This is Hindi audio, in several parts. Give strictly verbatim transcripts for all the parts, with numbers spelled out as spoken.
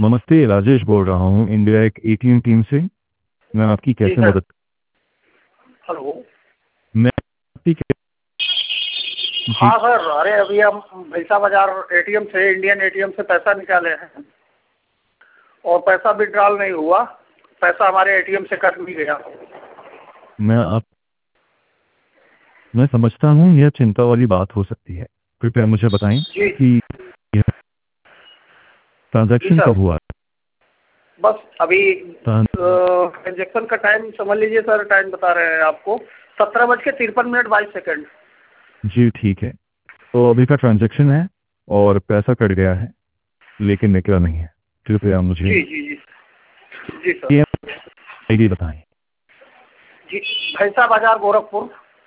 नमस्ते, राजेश बोल रहा हूँ इंडिया एक एटीएम टीम से। मैं आपकी जी कैसे सर। मदद? हेलो। मैं आपकी कै- जी। हाँ सर, अरे अभी हम भैंसा बाजार एटीएम से, इंडियन एटीएम से पैसा निकाले हैं और पैसा विड्रॉल नहीं हुआ। पैसा हमारे एटीएम से कट भी गया। मैं आप मैं समझता हूँ यह चिंता वाली बात हो सकती है। कृपया मुझे बताएं जी। कि यह जी ट्रांजैक्शन सर, कब हुआ? बस अभी ट्रां- ट्रांजेक्शन का टाइम समझ लीजिए सर, टाइम बता रहे हैं आपको, सत्रह बज के तिरपन मिनट बाईस सेकंड। जी ठीक है, तो अभी का ट्रांजैक्शन है और पैसा कट गया है लेकिन निकला नहीं है। कृपया मुझे जी जी जी। जी सर। आईडी बताएं। जी, भैंसा बाजार गोरखपुर।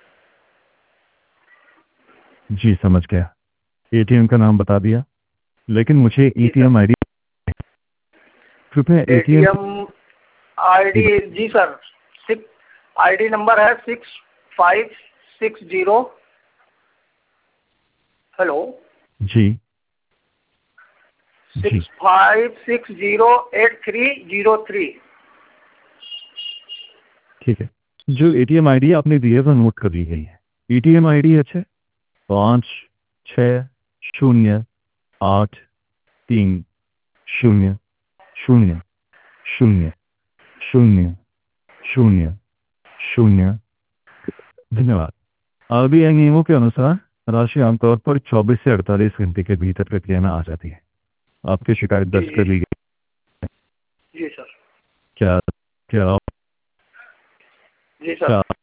जी समझ गया, एटीएम का नाम बता दिया, लेकिन मुझे जी सर। ATM ID. कृपया एटीएम एटीएम आईडी, जी सर, सिक्स आईडी नंबर है six five six zero. Hello. जी जी six five six zero eight three zero three. ठीक है, जो एटीएम आईडी आपने दी है वो नोट कर ली गई है। एटीएम आईडी है छः पाँच छः शून्य आठ तीन शून्य शून्य शून्य शून्य शून्य शून्य। धन्यवाद। आरबीआई नियमों के अनुसार राशि आमतौर पर चौबीस से अड़तालीस घंटे के भीतर प्रक्रिया में आ जाती है। आपकी शिकायत जी दर्ज जी कर ली गई। जी सर। क्या क्या जी क्या सर।